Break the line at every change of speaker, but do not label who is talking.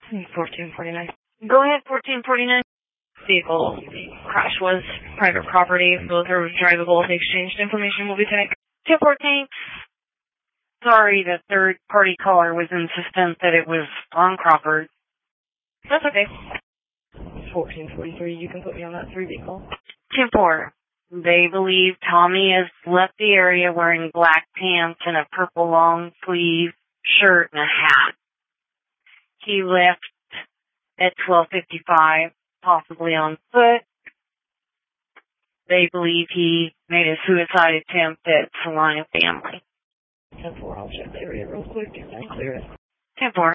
1449.
Go ahead, 1449.
Vehicle crash was private property. Both are drivable. The exchanged information will be taken.
1014. Sorry, the third-party caller was insistent that it was on Crawford.
That's okay. 1443, you can put me on that 3 vehicle.
10-4. They believe Tommy has left the area wearing black pants and a purple long-sleeve shirt and a hat. He left at 12:55, possibly on foot. They believe he made a suicide attempt at Salina Family.
10-4, I'll check the area real quick and clear it.
10-4.